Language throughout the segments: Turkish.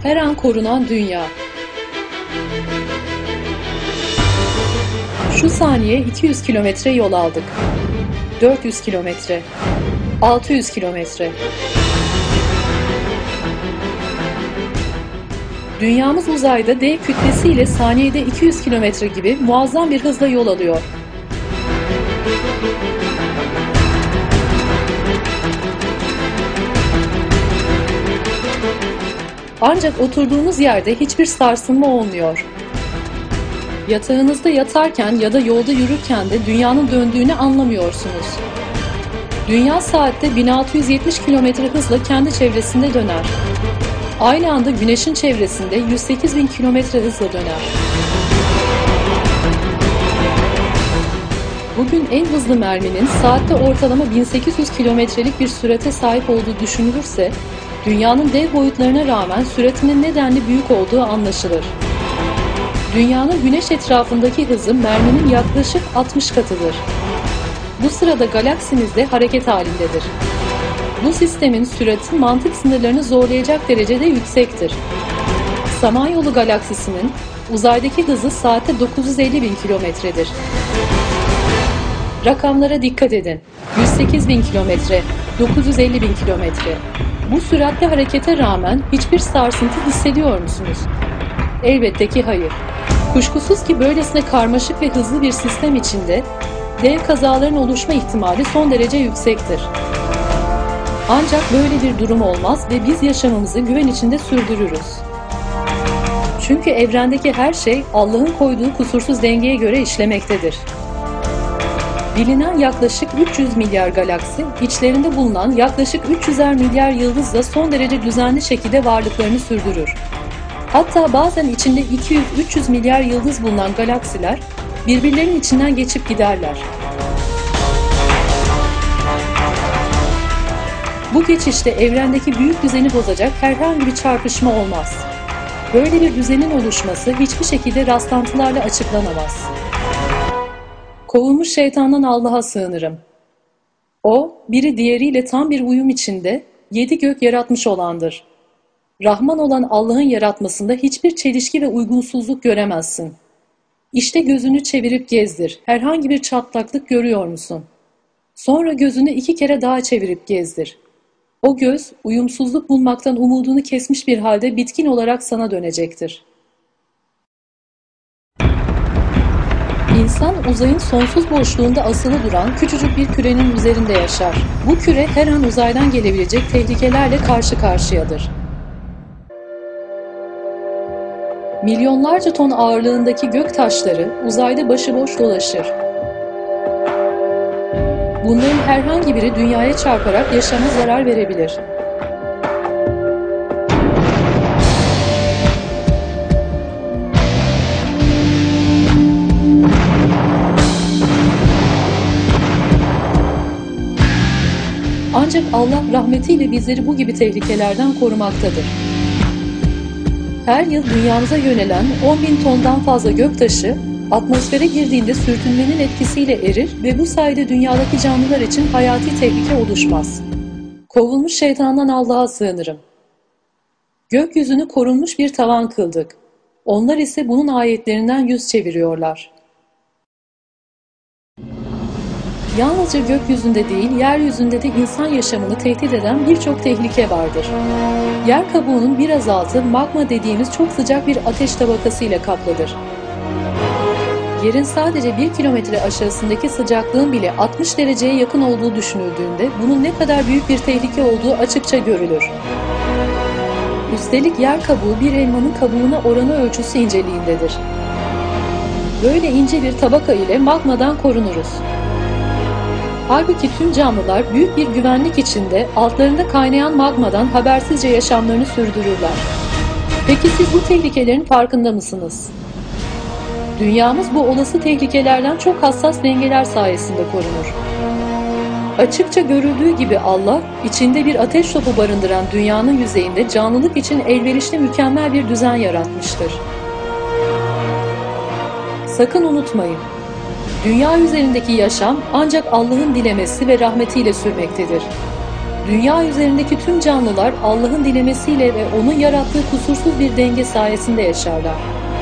her an korunan dünya. Şu saniye 200 kilometre yol aldık. 400 kilometre. 600 kilometre. Dünyamız uzayda dev kütlesiyle saniyede 200 kilometre gibi muazzam bir hızla yol alıyor. Ancak oturduğunuz yerde hiçbir sarsılma olmuyor. Yatağınızda yatarken ya da yolda yürürken de dünyanın döndüğünü anlamıyorsunuz. Dünya saatte 1670 kilometre hızla kendi çevresinde döner. Aynı anda Güneş'in çevresinde 108.000 kilometre hızla döner. Bugün en hızlı merminin saatte ortalama 1800 kilometrelik bir sürate sahip olduğu düşünülürse, dünyanın dev boyutlarına rağmen süratinin nedenli büyük olduğu anlaşılır. Dünyanın Güneş etrafındaki hızı merminin yaklaşık 60 katıdır. Bu sırada galaksimiz de hareket halindedir. Bu sistemin sürati mantık sınırlarını zorlayacak derecede yüksektir. Samanyolu galaksisinin uzaydaki hızı saatte 950.000 kilometredir. Rakamlara dikkat edin. 108.000 kilometre, 950.000 kilometre. Bu süratli harekete rağmen hiçbir sarsıntı hissediyor musunuz? Elbette ki hayır. Kuşkusuz ki böylesine karmaşık ve hızlı bir sistem içinde dev kazaların oluşma ihtimali son derece yüksektir. Ancak böyle bir durum olmaz ve biz yaşamımızı güven içinde sürdürürüz. Çünkü evrendeki her şey Allah'ın koyduğu kusursuz dengeye göre işlemektedir. Bilinen yaklaşık 300 milyar galaksi, içlerinde bulunan yaklaşık 300'er milyar yıldızla son derece düzenli şekilde varlıklarını sürdürür. Hatta bazen içinde 200-300 milyar yıldız bulunan galaksiler birbirlerinin içinden geçip giderler. Bu geçişte evrendeki büyük düzeni bozacak herhangi bir çarpışma olmaz. Böyle bir düzenin oluşması hiçbir şekilde rastlantılarla açıklanamaz. Kovulmuş şeytandan Allah'a sığınırım. O, biri diğeriyle tam bir uyum içinde 7 gök yaratmış olandır. Rahman olan Allah'ın yaratmasında hiçbir çelişki ve uygunsuzluk göremezsin. İşte gözünü çevirip gezdir. Herhangi bir çatlaklık görüyor musun? Sonra gözünü 2 kere daha çevirip gezdir. O göz, uyumsuzluk bulmaktan umudunu kesmiş bir halde bitkin olarak sana dönecektir. İnsan uzayın sonsuz boşluğunda asılı duran küçücük bir kürenin üzerinde yaşar. Bu küre her an uzaydan gelebilecek tehlikelerle karşı karşıyadır. Milyonlarca ton ağırlığındaki gök taşları uzayda başıboş dolaşır. Bunların herhangi biri dünyaya çarparak yaşama zarar verebilir. Ancak Allah rahmetiyle bizleri bu gibi tehlikelerden korumaktadır. Her yıl dünyamıza yönelen 10.000 tondan fazla göktaşı, atmosfere girdiğinde sürtünmenin etkisiyle erir ve bu sayede dünyadaki canlılar için hayati tehlike oluşmaz. Kovulmuş şeytandan Allah'a sığınırım. Gökyüzünü korunmuş bir tavan kıldık. Onlar ise bunun ayetlerinden yüz çeviriyorlar. Yalnızca gökyüzünde değil, yeryüzünde de insan yaşamını tehdit eden birçok tehlike vardır. Yer kabuğunun biraz altı magma dediğimiz çok sıcak bir ateş tabakası ile kaplıdır. Yerin sadece 1 kilometre aşağısındaki sıcaklığın bile 60 dereceye yakın olduğu düşünüldüğünde bunun ne kadar büyük bir tehlike olduğu açıkça görülür. Üstelik yer kabuğu bir elmanın kabuğuna oranı ölçüsü inceliğindedir. Böyle ince bir tabaka ile magmadan korunuruz. Halbuki tüm canlılar büyük bir güvenlik içinde altlarında kaynayan magmadan habersizce yaşamlarını sürdürürler. Peki siz bu tehlikelerin farkında mısınız? Dünyamız bu olası tehlikelerden çok hassas dengeler sayesinde korunur. Açıkça görüldüğü gibi Allah, içinde bir ateş topu barındıran dünyanın yüzeyinde canlılık için elverişli mükemmel bir düzen yaratmıştır. Sakın unutmayın, dünya üzerindeki yaşam ancak Allah'ın dilemesi ve rahmetiyle sürmektedir. Dünya üzerindeki tüm canlılar Allah'ın dilemesiyle ve O'nun yarattığı kusursuz bir denge sayesinde yaşarlar.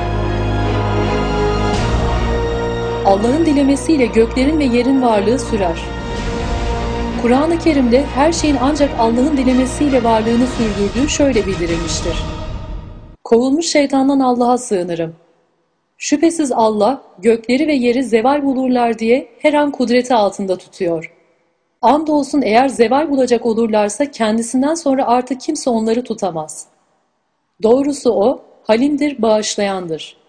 Allah'ın dilemesiyle göklerin ve yerin varlığı sürer. Kur'an-ı Kerim'de her şeyin ancak Allah'ın dilemesiyle varlığını sürdürdüğü şöyle bildirilmiştir. Kovulmuş şeytandan Allah'a sığınırım. Şüphesiz Allah, gökleri ve yeri zeval bulurlar diye her an kudreti altında tutuyor. Andolsun eğer zeval bulacak olurlarsa kendisinden sonra artık kimse onları tutamaz. Doğrusu O, halimdir, bağışlayandır.